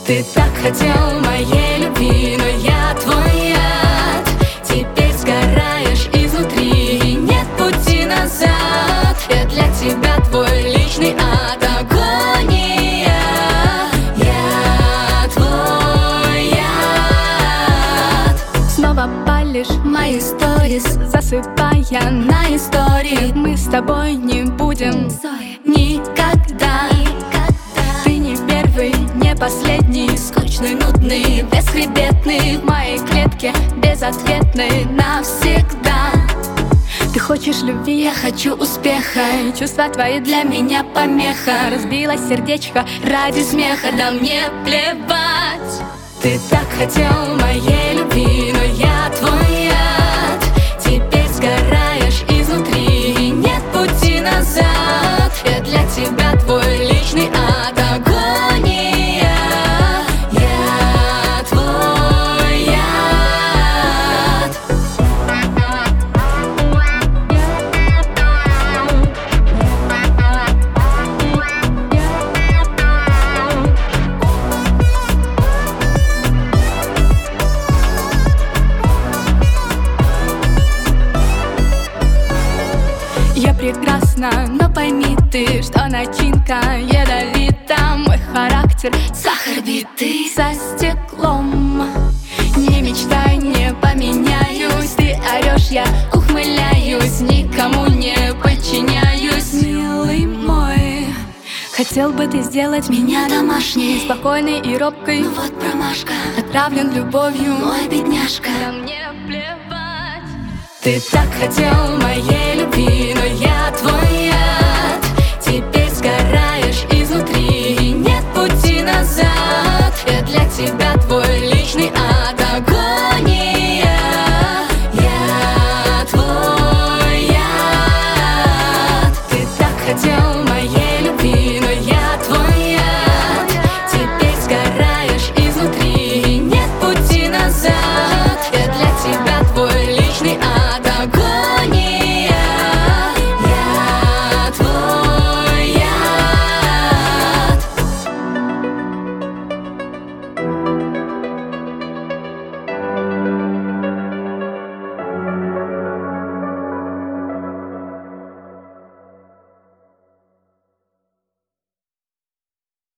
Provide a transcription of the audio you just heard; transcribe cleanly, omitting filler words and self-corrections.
Ты так хотел моей любви, но я твой яд. Теперь сгораешь изнутри, и нет пути назад. Я для тебя твой личный ад, агония. Я твой яд. Снова палишь мои сторис, засыпая на истории. Мы с тобой не будем никогда. Ты не первый, не последний, скучный, нудный, бесхребетный. В моей клетке безответный навсегда. Ты хочешь любви, я хочу успеха, и чувства твои для меня помеха. Разбилось сердечко ради смеха, да мне плевать. Ты так хотел моей любви, но я твой яд. Теперь сгораешь изнутри, и нет пути назад. Я для тебя твой личный ад, агония. Я твой яд. Я прекрасна, но пойми ты, что начинка ядовита. Мой характер сахар битый со стеклом. Не мечтай, не поменяюсь. Ты орешь, я ухмыляюсь, никому не подчиняюсь. Милый мой, хотел бы ты сделать меня домашней, спокойной и робкой. Ну вот промашка, отравлен любовью мой бедняжка. Да мне плевать. Ты так хотел моей любви, но я твой